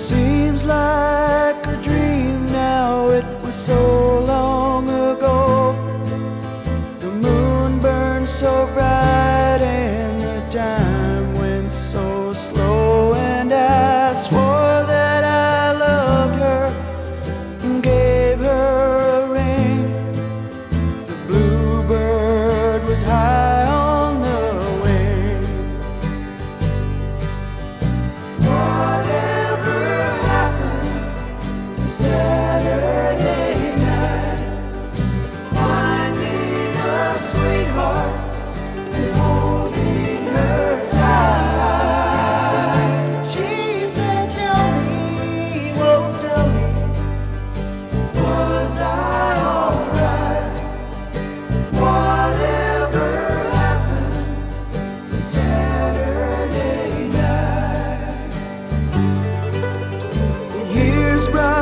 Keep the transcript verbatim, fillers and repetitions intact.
seems like a dream now, it was so long ago. The moon burned so bright and the time went so slow, and I swore that I loved her and gave her a ring. The bluebird was high on the wing. Whatever happened to Saturday night, finding a sweetheart and holding her tight? She said, tell me, whoa, tell me, was I alright? Whatever happened to Saturday night? The years brought